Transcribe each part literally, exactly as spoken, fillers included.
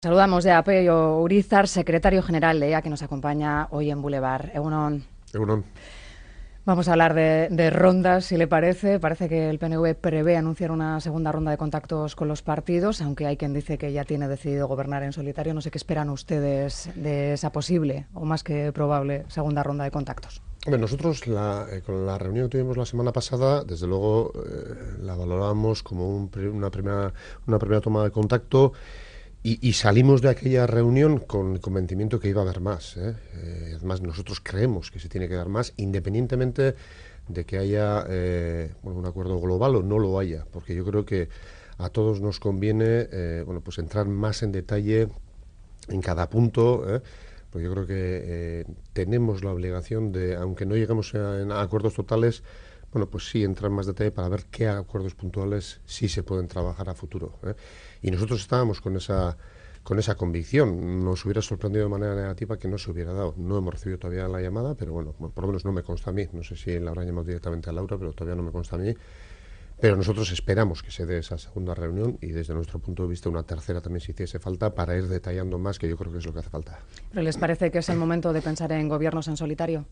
Saludamos ya a Pello Urizar, secretario general de E A, que nos acompaña hoy en Boulevard. Egunon. Egunon. Vamos a hablar de, de rondas, si le parece. Parece que el P N V prevé anunciar una segunda ronda de contactos con los partidos, aunque hay quien dice que ya tiene decidido gobernar en solitario. No sé qué esperan ustedes de esa posible, o más que probable, segunda ronda de contactos. Hombre, nosotros la, eh, con la reunión que tuvimos la semana pasada, desde luego eh, la valoramos como un, una, primera, una primera toma de contacto. Y, y salimos de aquella reunión con el convencimiento que iba a haber más. ¿eh? Eh, además, nosotros creemos que se tiene que dar más, independientemente de que haya eh, bueno, un acuerdo global o no lo haya, porque yo creo que a todos nos conviene eh, bueno, pues entrar más en detalle en cada punto, ¿eh? Porque yo creo que eh, tenemos la obligación de, aunque no lleguemos a, a acuerdos totales, bueno, pues sí, entrar en más detalle para ver qué acuerdos puntuales sí se pueden trabajar a futuro. ¿eh? Y nosotros estábamos con esa con esa convicción. Nos hubiera sorprendido de manera negativa que no se hubiera dado. No hemos recibido todavía la llamada, pero bueno, por lo menos no me consta a mí. No sé si la habrán llamado directamente a Laura, pero todavía no me consta a mí. Pero nosotros esperamos que se dé esa segunda reunión y desde nuestro punto de vista una tercera también si hiciese falta para ir detallando más, que yo creo que es lo que hace falta. ¿Pero les parece que es el momento de pensar en gobiernos en solitario?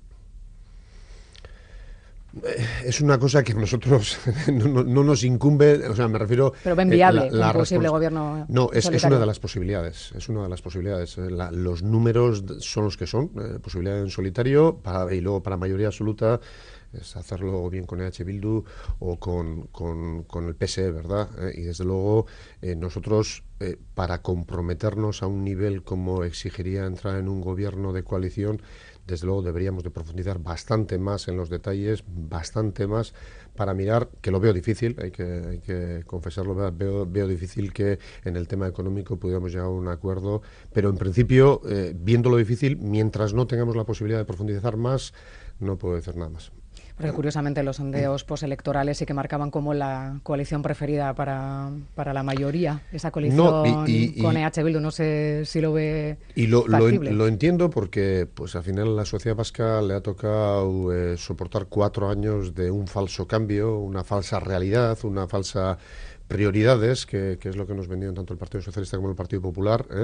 Es una cosa que a nosotros no, no, no nos incumbe, o sea, me refiero... Pero ven viable eh, la, la un posible gobierno No, es, solitario. es una de las posibilidades, es una de las posibilidades. La, los números son los que son, eh, posibilidad en solitario, para, y luego para mayoría absoluta es hacerlo bien con E H Bildu o con, con, con el P S E, ¿verdad? Eh, y desde luego eh, nosotros, eh, para comprometernos a un nivel como exigiría entrar en un gobierno de coalición, desde luego deberíamos de profundizar bastante más en los detalles, bastante más, para mirar, que lo veo difícil, hay que, hay que confesarlo, veo, veo difícil que en el tema económico pudiéramos llegar a un acuerdo, pero en principio, eh, viendo lo difícil, mientras no tengamos la posibilidad de profundizar más, no puedo decir nada más. Porque curiosamente los sondeos postelectorales sí que marcaban como la coalición preferida para, para la mayoría, esa coalición no, y, y, con y, E H Bildu. No sé si lo ve y lo, factible. Lo, lo entiendo porque pues al final a la sociedad vasca le ha tocado eh, soportar cuatro años de un falso cambio, una falsa realidad, una falsa prioridades, que, que es lo que nos vendieron tanto el Partido Socialista como el Partido Popular, ¿eh?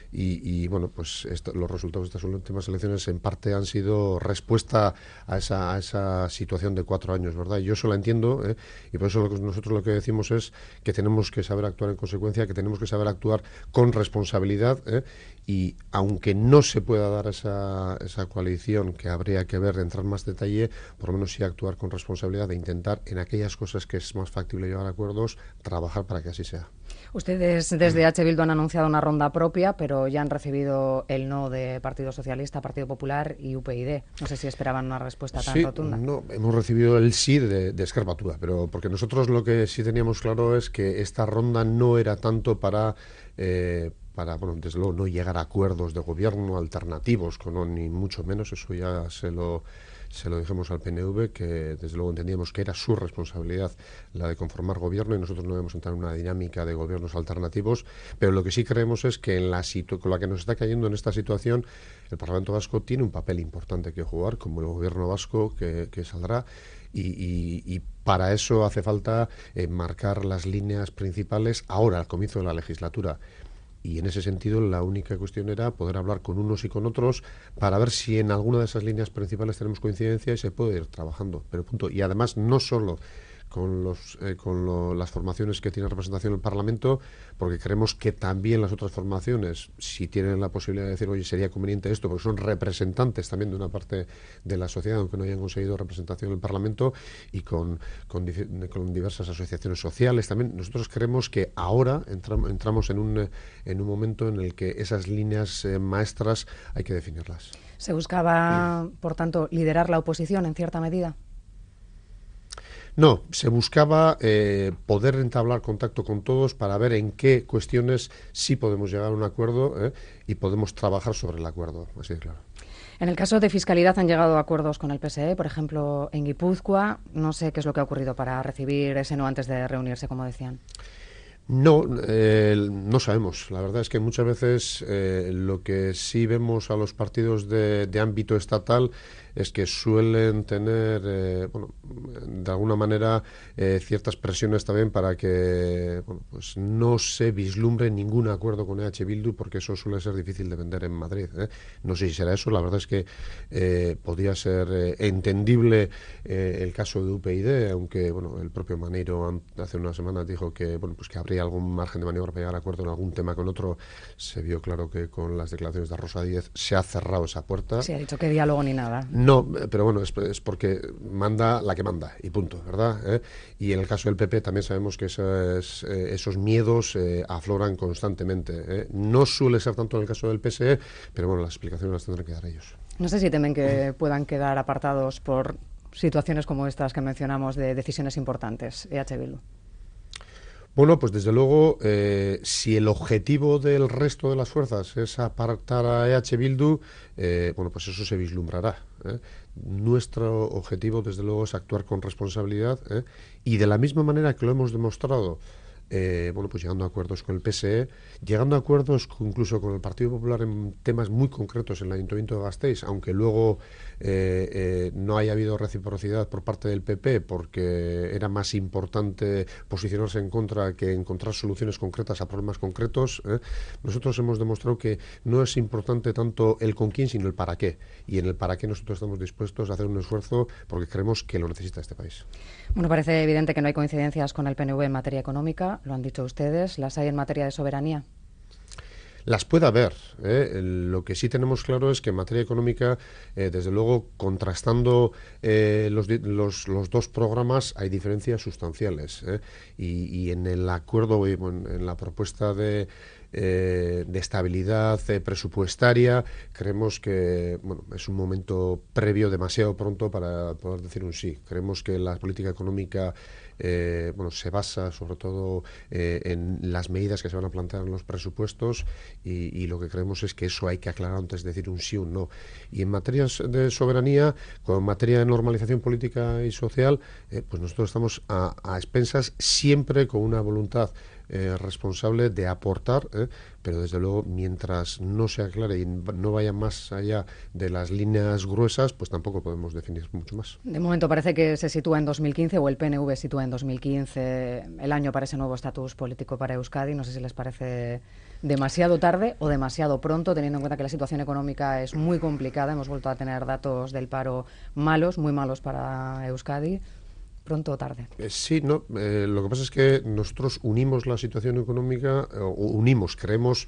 Y, y bueno, pues esto, los resultados de estas últimas elecciones en parte han sido respuesta a esa, a esa situación de cuatro años, ¿verdad? Y yo eso la entiendo, ¿eh? Y por eso lo que nosotros lo que decimos es que tenemos que saber actuar en consecuencia, que tenemos que saber actuar con responsabilidad, ¿eh? Y aunque no se pueda dar esa, esa coalición, que habría que ver, de entrar en más detalle, por lo menos sí actuar con responsabilidad de intentar en aquellas cosas que es más factible llegar a acuerdos, trabajar para que así sea. Ustedes desde E H Bildu han anunciado una ronda propia, pero ya han recibido el no de Partido Socialista, Partido Popular y U P y D. No sé si esperaban una respuesta tan sí, rotunda. No, hemos recibido el sí de, de Esquerra Batuda, pero porque nosotros lo que sí teníamos claro es que esta ronda no era tanto para... Eh, para, bueno, desde luego no llegar a acuerdos de gobierno alternativos, con, no, ni mucho menos, eso ya se lo... se lo dijimos al P N V, que desde luego entendíamos que era su responsabilidad la de conformar gobierno y nosotros no debemos entrar en una dinámica de gobiernos alternativos, pero lo que sí creemos es que en la situ- con la que nos está cayendo en esta situación, el Parlamento Vasco tiene un papel importante que jugar, como el gobierno vasco que, que saldrá, y, y, y para eso hace falta eh, marcar las líneas principales ahora, al comienzo de la legislatura. Y en ese sentido la única cuestión era poder hablar con unos y con otros para ver si en alguna de esas líneas principales tenemos coincidencia y se puede ir trabajando. Pero punto. Y además no solo con, los, eh, con lo, las formaciones que tienen representación en el Parlamento, porque creemos que también las otras formaciones, si tienen la posibilidad de decir, oye, sería conveniente esto, porque son representantes también de una parte de la sociedad, aunque no hayan conseguido representación en el Parlamento, y con, con, con diversas asociaciones sociales también. Nosotros creemos que ahora entramos, entramos en, un, en un momento en el que esas líneas eh, maestras hay que definirlas. ¿Se buscaba, por tanto, liderar la oposición en cierta medida? No, se buscaba eh, poder entablar contacto con todos para ver en qué cuestiones sí podemos llegar a un acuerdo eh, y podemos trabajar sobre el acuerdo, así de claro. En el caso de fiscalidad han llegado a acuerdos con el P S E, por ejemplo, en Guipúzcoa. No sé qué es lo que ha ocurrido para recibir ese no antes de reunirse, como decían. No, eh, no sabemos. La verdad es que muchas veces eh, lo que sí vemos a los partidos de, de ámbito estatal es que suelen tener, eh, bueno, de alguna manera, eh, ciertas presiones también para que, bueno, pues no se vislumbre ningún acuerdo con E H Bildu, porque eso suele ser difícil de vender en Madrid, ¿eh? No sé si será eso. La verdad es que eh, podría ser eh, entendible eh, el caso de U P YD, aunque, bueno, el propio Maneiro hace unas semanas dijo que, bueno, pues que habría algún margen de maniobra para llegar a acuerdo en algún tema con otro. Se vio claro que con las declaraciones de Rosa Díez se ha cerrado esa puerta. Sí, ha dicho que diálogo ni nada. No, pero bueno, es, es porque manda la que manda y punto, ¿verdad? ¿Eh? Y en el caso del P P también sabemos que esas, eh, esos miedos eh, afloran constantemente, ¿eh? No suele ser tanto en el caso del P S E, pero bueno, las explicaciones las tendrán que dar ellos. No sé si temen que puedan quedar apartados por situaciones como estas que mencionamos de decisiones importantes, E H Bildu. Bueno, pues desde luego, eh, si el objetivo del resto de las fuerzas es apartar a E H Bildu, eh, bueno, pues eso se vislumbrará, ¿eh? Nuestro objetivo, desde luego, es actuar con responsabilidad, ¿eh? Y de la misma manera que lo hemos demostrado, eh, bueno, pues llegando a acuerdos con el P S E, llegando a acuerdos incluso con el Partido Popular en temas muy concretos en el Ayuntamiento de Gasteiz, aunque luego eh, eh, no haya habido reciprocidad por parte del P P, porque era más importante posicionarse en contra que encontrar soluciones concretas a problemas concretos, ¿eh? Nosotros hemos demostrado que no es importante tanto el con quién, sino el para qué. Y en el para qué nosotros estamos dispuestos a hacer un esfuerzo porque creemos que lo necesita este país. Bueno, parece evidente que no hay coincidencias con el P N V en materia económica, lo han dicho ustedes. ¿Las hay en materia de soberanía? Las puede haber, ¿eh? Lo que sí tenemos claro es que en materia económica, eh, desde luego, contrastando eh, los, los, los dos programas, hay diferencias sustanciales, ¿eh? Y, y en el acuerdo, eh, bueno, en la propuesta de, eh, de estabilidad eh, presupuestaria, creemos que, bueno, es un momento previo demasiado pronto para poder decir un sí. Creemos que la política económica Eh, bueno, se basa sobre todo eh, en las medidas que se van a plantear en los presupuestos y, y lo que creemos es que eso hay que aclarar antes de decir un sí o un no. Y en materia de soberanía, con materia de normalización política y social, eh, pues nosotros estamos a, a expensas siempre con una voluntad Eh, responsable de aportar, eh, pero desde luego mientras no se aclare y no vaya más allá de las líneas gruesas, pues tampoco podemos definir mucho más. De momento parece que se sitúa en dos mil quince, o el P N V sitúa en dos mil quince el año para ese nuevo estatus político para Euskadi. No sé si les parece demasiado tarde o demasiado pronto, teniendo en cuenta que la situación económica es muy complicada. Hemos vuelto a tener datos del paro malos, muy malos para Euskadi. ¿Pronto o tarde? Eh, sí, no. Eh, lo que pasa es que nosotros unimos la situación económica, eh, o unimos, creemos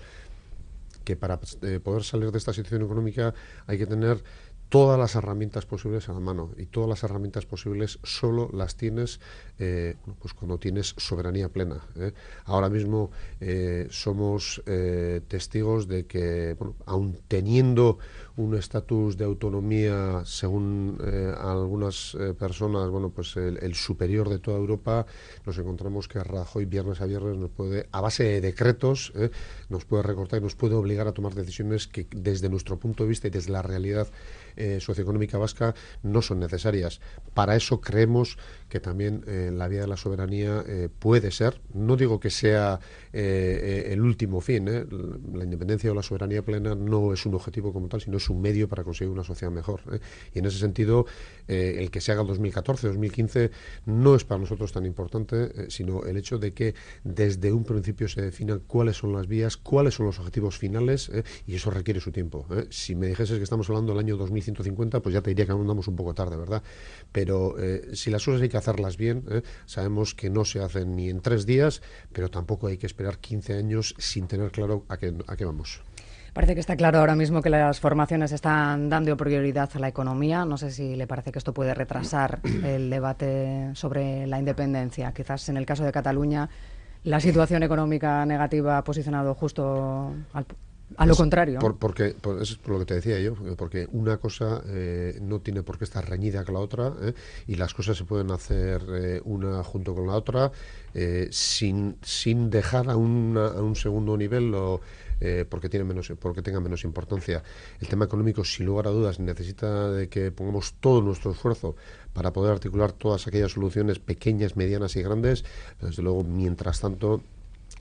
que para eh, poder salir de esta situación económica hay que tener todas las herramientas posibles a la mano, y todas las herramientas posibles solo las tienes eh, pues cuando tienes soberanía plena, ¿eh? Ahora mismo eh, somos eh, testigos de que, bueno, aun teniendo un estatus de autonomía según eh, algunas eh, personas, bueno, pues el, el superior de toda Europa, nos encontramos que Rajoy viernes a viernes nos puede, a base de decretos, eh, nos puede recortar y nos puede obligar a tomar decisiones que desde nuestro punto de vista y desde la realidad eh, socioeconómica vasca no son necesarias. Para eso creemos que también eh, la vía de la soberanía eh, puede ser, no digo que sea eh, eh, el último fin, eh, la independencia o la soberanía plena no es un objetivo como tal, sino es un medio para conseguir una sociedad mejor, ¿eh? Y en ese sentido, eh, el que se haga en dos mil catorce, dos mil quince no es para nosotros tan importante, eh, sino el hecho de que desde un principio se definan cuáles son las vías, cuáles son los objetivos finales, ¿eh? Y eso requiere su tiempo, ¿eh? Si me dijeses que estamos hablando del año dos mil ciento cincuenta, pues ya te diría que andamos un poco tarde, ¿verdad? Pero eh, si las cosas hay que hacerlas bien, ¿eh? Sabemos que no se hacen ni en tres días, pero tampoco hay que esperar quince años sin tener claro a qué, a qué vamos. Parece que está claro ahora mismo que las formaciones están dando prioridad a la economía. No sé si le parece que esto puede retrasar el debate sobre la independencia. Quizás en el caso de Cataluña la situación económica negativa ha posicionado justo al, a lo es contrario. Por, porque, por, eso es por lo que te decía yo, porque una cosa eh, no tiene por qué estar reñida con la otra, ¿eh? Y las cosas se pueden hacer eh, una junto con la otra eh, sin, sin dejar a, una, a un segundo nivel lo Eh, porque tiene menos, porque tenga menos importancia. El tema económico, sin lugar a dudas, necesita de que pongamos todo nuestro esfuerzo para poder articular todas aquellas soluciones pequeñas, medianas y grandes. Pero desde luego, mientras tanto,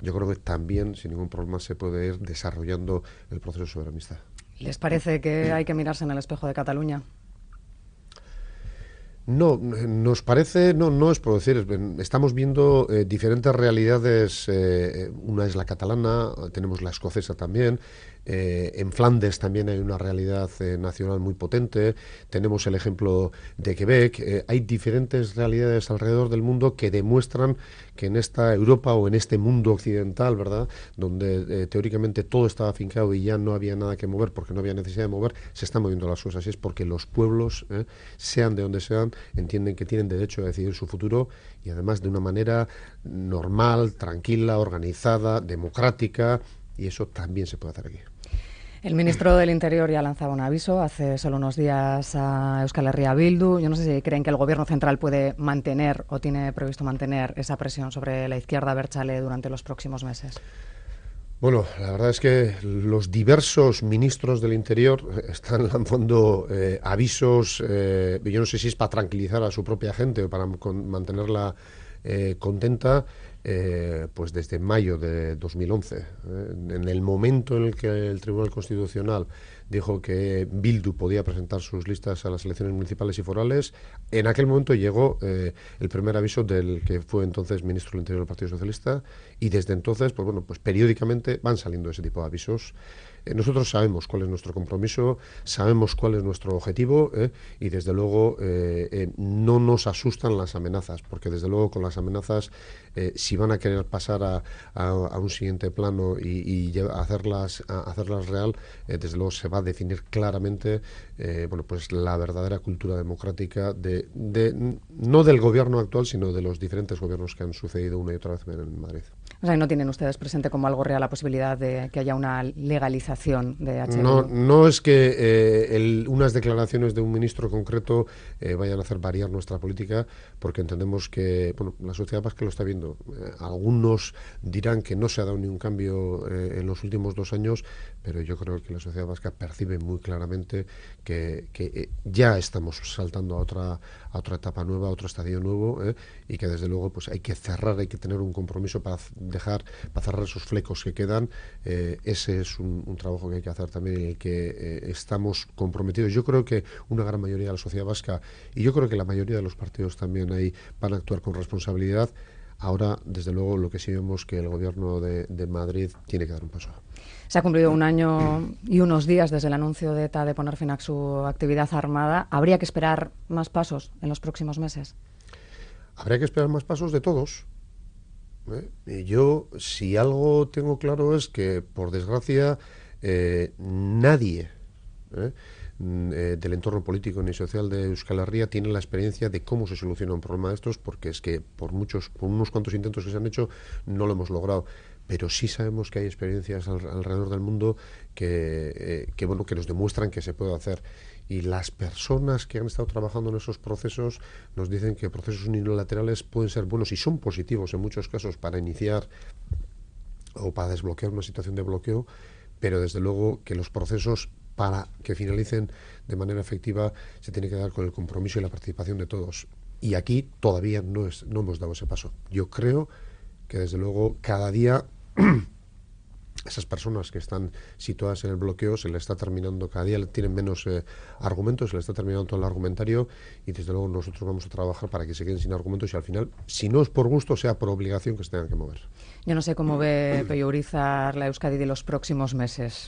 yo creo que también, sin ningún problema, se puede ir desarrollando el proceso soberanista. ¿Les parece que hay que mirarse en el espejo de Cataluña? No, nos parece, no, no es por decir, estamos viendo eh, diferentes realidades, eh, una es la catalana, tenemos la escocesa también, eh, en Flandes también hay una realidad eh, nacional muy potente, tenemos el ejemplo de Quebec, eh, hay diferentes realidades alrededor del mundo que demuestran que en esta Europa o en este mundo occidental, ¿verdad?, donde eh, teóricamente todo estaba afincado y ya no había nada que mover porque no había necesidad de mover, se están moviendo las cosas, y es porque los pueblos, eh, sean de donde sean, entienden que tienen derecho a decidir su futuro y además de una manera normal, tranquila, organizada, democrática, y eso también se puede hacer aquí. El ministro del Interior ya lanzaba un aviso hace solo unos días a Euskal Herria Bildu. Yo no sé si creen que el Gobierno central puede mantener o tiene previsto mantener esa presión sobre la izquierda abertzale durante los próximos meses. Bueno, la verdad es que los diversos ministros del Interior están lanzando eh, avisos, eh, yo no sé si es para tranquilizar a su propia gente o para con, mantenerla eh, contenta, eh, pues desde mayo de dos mil once. Eh, en el momento en el que el Tribunal Constitucional dijo que Bildu podía presentar sus listas a las elecciones municipales y forales, en aquel momento llegó eh, el primer aviso del que fue entonces ministro del Interior del Partido Socialista, y desde entonces, pues bueno, pues periódicamente van saliendo ese tipo de avisos. Eh, nosotros sabemos cuál es nuestro compromiso, sabemos cuál es nuestro objetivo, eh, y desde luego eh, eh, no nos asustan las amenazas, porque desde luego con las amenazas, eh, si van a querer pasar a, a, a un siguiente plano y, y hacerlas, a hacerlas real, eh, desde luego se va a definir claramente eh, bueno, pues la verdadera cultura democrática de, de no del gobierno actual, sino de los diferentes gobiernos que han sucedido una y otra vez en Madrid. O sea, ¿no tienen ustedes presente como algo real la posibilidad de que haya una legalización de H B? No, no es que eh, el, unas declaraciones de un ministro concreto eh, vayan a hacer variar nuestra política, porque entendemos que bueno, la sociedad vasca lo está viendo. Eh, algunos dirán que no se ha dado ni un cambio eh, en los últimos dos años, pero yo creo que la sociedad vasca percibe muy claramente que, que eh, ya estamos saltando a otra, a otra etapa nueva, a otro estadio nuevo, eh, y que desde luego pues hay que cerrar, hay que tener un compromiso para dejar, para cerrar esos flecos que quedan. Eh, ese es un, un trabajo que hay que hacer también, en el que eh, estamos comprometidos. Yo creo que una gran mayoría de la sociedad vasca, y yo creo que la mayoría de los partidos también ahí, van a actuar con responsabilidad. Ahora, desde luego, lo que sí vemos que el Gobierno de, de Madrid tiene que dar un paso. Se ha cumplido un año y unos días desde el anuncio de ETA de poner fin a su actividad armada. ¿Habría que esperar más pasos en los próximos meses? Habría que esperar más pasos de todos. ¿eh? Yo, si algo tengo claro, es que, por desgracia, eh, nadie ¿eh? Eh, del entorno político ni social de Euskal Herria tiene la experiencia de cómo se soluciona un problema de estos, porque es que por muchos, por unos cuantos intentos que se han hecho, no lo hemos logrado. Pero sí sabemos que hay experiencias al, alrededor del mundo que, eh, que, bueno, que nos demuestran que se puede hacer. Y las personas que han estado trabajando en esos procesos nos dicen que procesos unilaterales pueden ser buenos y son positivos en muchos casos para iniciar o para desbloquear una situación de bloqueo, pero desde luego que los procesos, para que finalicen de manera efectiva, se tiene que dar con el compromiso y la participación de todos. Y aquí todavía no, es, no hemos dado ese paso. Yo creo que desde luego cada día esas personas que están situadas en el bloqueo se les está terminando, cada día tienen menos eh, argumentos, se les está terminando todo el argumentario, y desde luego nosotros vamos a trabajar para que se queden sin argumentos y al final, si no es por gusto, sea por obligación, que se tengan que mover. Yo no sé cómo ve Pello Urizar la Euskadi de los próximos meses.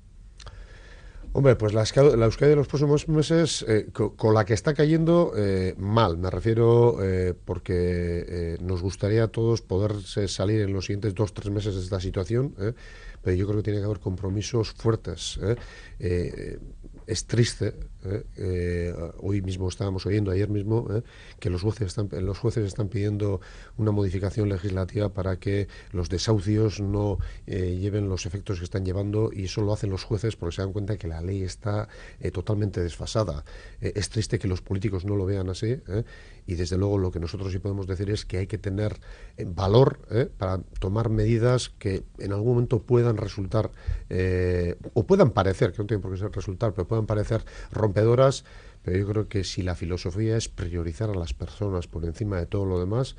Hombre, pues la, la Euskadi de los próximos meses, eh, con, con la que está cayendo, eh, mal. Me refiero eh, porque eh, nos gustaría a todos poder salir en los siguientes dos, tres meses de esta situación, eh, pero yo creo que tiene que haber compromisos fuertes. Eh. Eh, es triste, eh, eh, hoy mismo estábamos oyendo, ayer mismo, eh, que los jueces, están, los jueces están pidiendo una modificación legislativa para que los desahucios no eh, lleven los efectos que están llevando, y eso lo hacen los jueces porque se dan cuenta que la ley está eh, totalmente desfasada. Eh, es triste que los políticos no lo vean así, eh, y desde luego lo que nosotros sí podemos decir es que hay que tener eh, valor eh, para tomar medidas que en algún momento puedan resultar, eh, o puedan parecer, que no tienen por qué ser resultar, pero puedan parecer rompedoras, pero yo creo que si la filosofía es priorizar a las personas por encima de todo lo demás,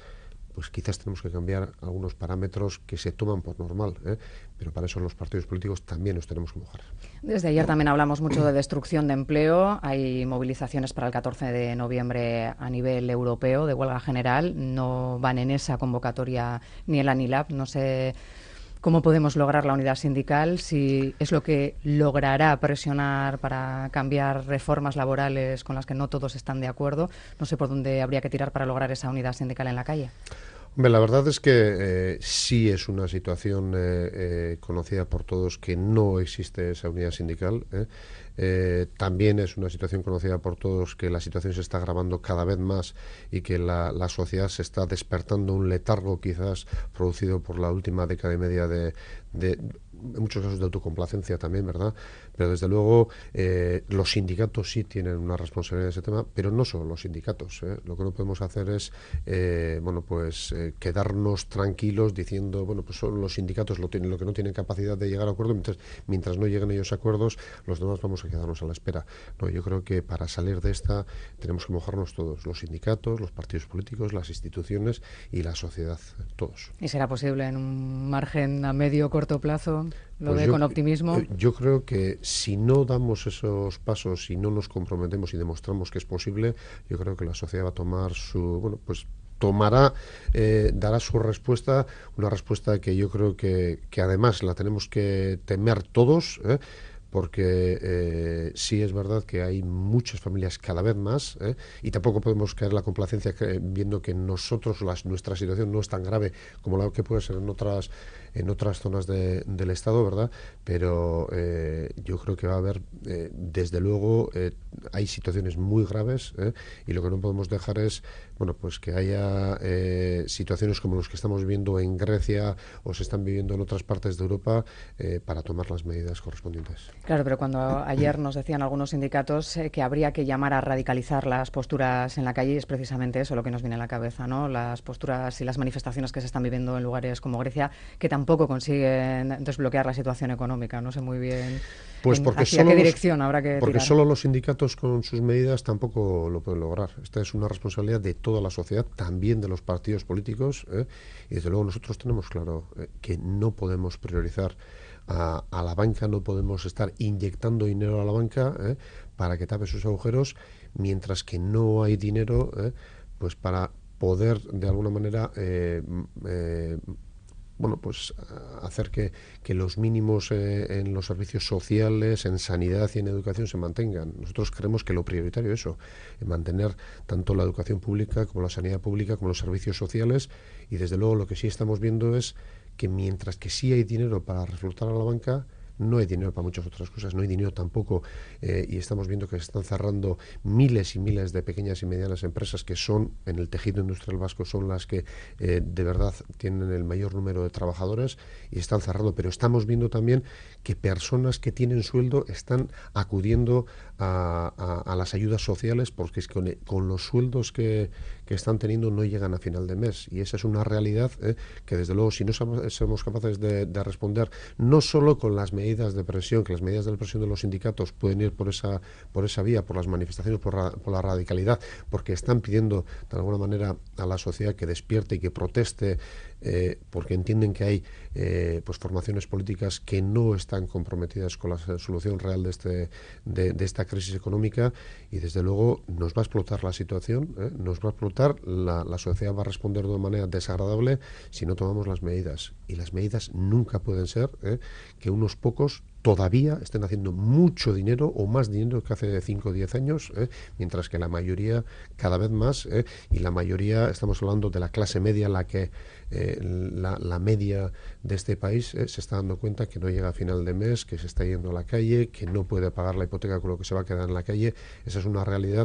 pues quizás tenemos que cambiar algunos parámetros que se toman por normal, ¿eh? Pero para eso los partidos políticos también nos tenemos que mojar. Desde ayer también hablamos mucho de destrucción de empleo. Hay movilizaciones para el catorce de noviembre a nivel europeo de huelga general. No van en esa convocatoria ni el ANILAB. No sé cómo podemos lograr la unidad sindical, si es lo que logrará presionar para cambiar reformas laborales con las que no todos están de acuerdo. No sé por dónde habría que tirar para lograr esa unidad sindical en la calle. Hombre, la verdad es que eh, sí es una situación eh, eh, conocida por todos que no existe esa unidad sindical. ¿eh? Eh, también es una situación conocida por todos que la situación se está agravando cada vez más y que la, la sociedad se está despertando un letargo quizás producido por la última década y media de, de en muchos casos de autocomplacencia también, ¿verdad? Pero desde luego eh, los sindicatos sí tienen una responsabilidad en ese tema, pero no solo los sindicatos. ¿eh? Lo que no podemos hacer es, eh, bueno, pues eh, quedarnos tranquilos diciendo, bueno, pues son los sindicatos lo, tienen, lo que no tienen capacidad de llegar a acuerdos, mientras, mientras no lleguen ellos a acuerdos, los demás vamos a quedarnos a la espera. No, yo creo que para salir de esta tenemos que mojarnos todos, los sindicatos, los partidos políticos, las instituciones y la sociedad, todos. ¿Y será posible en un margen a medio o corto plazo? ¿Lo Pues ve yo, con optimismo? Yo creo que si no damos esos pasos, si no nos comprometemos y demostramos que es posible, yo creo que la sociedad va a tomar su, bueno, pues tomará, eh, dará su respuesta, una respuesta que yo creo que, que además la tenemos que temer todos, ¿eh? Porque eh, sí es verdad que hay muchas familias cada vez más, ¿eh? Y tampoco podemos caer en la complacencia que, viendo que nosotros, las, nuestra situación no es tan grave como la que puede ser en otras en otras zonas de, del Estado, ¿verdad? Pero eh, yo creo que va a haber, eh, desde luego, eh, hay situaciones muy graves, ¿eh? Y lo que no podemos dejar es, bueno, pues que haya eh, situaciones como los que estamos viviendo en Grecia o se están viviendo en otras partes de Europa eh, para tomar las medidas correspondientes. Claro, pero cuando ayer nos decían algunos sindicatos eh, que habría que llamar a radicalizar las posturas en la calle, es precisamente eso lo que nos viene a la cabeza, ¿no? Las posturas y las manifestaciones que se están viviendo en lugares como Grecia, que tampoco consiguen desbloquear la situación económica. No sé muy bien pues en, porque hacia solo qué los, dirección habrá que porque tirar. solo los sindicatos con sus medidas tampoco lo pueden lograr. Esta es una responsabilidad de toda la sociedad, también de los partidos políticos, ¿eh? Y desde luego nosotros tenemos claro eh, que no podemos priorizar A, a la banca, no podemos estar inyectando dinero a la banca ¿eh? para que tape sus agujeros, mientras que no hay dinero ¿eh? pues para poder de alguna manera eh, eh, bueno, pues hacer que, que los mínimos eh, en los servicios sociales, en sanidad y en educación se mantengan. Nosotros creemos que lo prioritario es eso, mantener tanto la educación pública como la sanidad pública, como los servicios sociales, y desde luego lo que sí estamos viendo es que mientras que sí hay dinero para reflotar a la banca, no hay dinero para muchas otras cosas, no hay dinero tampoco, eh, y estamos viendo que se están cerrando miles y miles de pequeñas y medianas empresas que son, en el tejido industrial vasco, son las que eh, de verdad tienen el mayor número de trabajadores y están cerrando, pero estamos viendo también que personas que tienen sueldo están acudiendo a, a, a las ayudas sociales porque es con, con los sueldos que, que están teniendo no llegan a final de mes, y esa es una realidad eh, que desde luego si no somos, somos capaces de, de responder no solo con las medidas de presión, que las medidas de presión de los sindicatos pueden ir por esa por esa vía, por las manifestaciones, por, ra, por la radicalidad, porque están pidiendo de alguna manera a la sociedad que despierte y que proteste, eh, porque entienden que hay eh, pues formaciones políticas que no están comprometidas con la solución real de este de, de esta crisis económica, y desde luego nos va a explotar la situación, ¿eh? nos va a explotar, la, la sociedad va a responder de una manera desagradable si no tomamos las medidas, y las medidas nunca pueden ser ¿eh? que unos pocos todavía estén haciendo mucho dinero o más dinero que hace cinco o diez años, ¿eh? mientras que la mayoría cada vez más, ¿eh? y la mayoría, estamos hablando de la clase media, la que eh, la, la media de este país ¿eh? se está dando cuenta que no llega a final de mes, que se está yendo a la calle, que no puede pagar la hipoteca con lo que se va a quedar en la calle. Esa es una realidad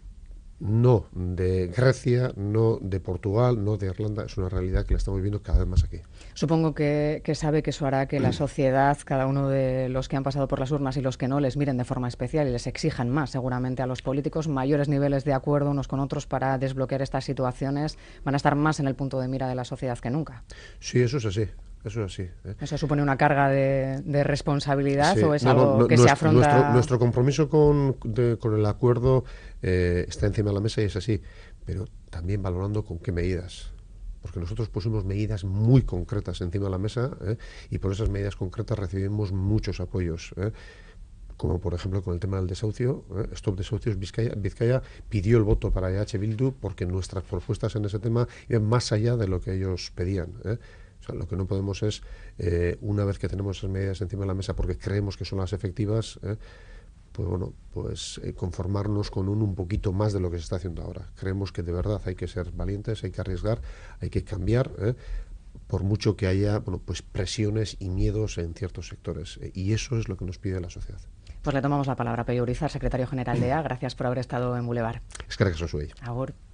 no de Grecia, no de Portugal, no de Irlanda, es una realidad que la estamos viendo cada vez más aquí. Supongo que, que sabe que eso hará que la sociedad, cada uno de los que han pasado por las urnas y los que no, les miren de forma especial y les exijan más, seguramente, a los políticos, mayores niveles de acuerdo unos con otros para desbloquear estas situaciones. Van a estar más en el punto de mira de la sociedad que nunca. Sí, eso es así. Eso es así. ¿eh? ¿Eso supone una carga de, de responsabilidad sí. o es no, algo no, no, que nuestro, se afronta? Nuestro, nuestro compromiso con, de, con el acuerdo eh, está encima de la mesa y es así, pero también valorando con qué medidas. porque nosotros pusimos medidas muy concretas encima de la mesa, ¿eh? y por esas medidas concretas recibimos muchos apoyos, ¿eh? Como por ejemplo con el tema del desahucio, ¿eh? Stop Desahucios Vizcaya, Vizcaya pidió el voto para E H Bildu porque nuestras propuestas en ese tema iban más allá de lo que ellos pedían, ¿eh? O sea, lo que no podemos es, eh, una vez que tenemos esas medidas encima de la mesa porque creemos que son las efectivas, ¿eh? pues bueno, pues eh, conformarnos con un un poquito más de lo que se está haciendo ahora. Creemos que de verdad hay que ser valientes, hay que arriesgar, hay que cambiar, ¿eh? por mucho que haya, bueno, pues presiones y miedos en ciertos sectores. Eh, y eso es lo que nos pide la sociedad. Pues le tomamos la palabra. Pello Urizar, secretario general de E A, gracias por haber estado en Boulevard. Es que eso soy. Agur.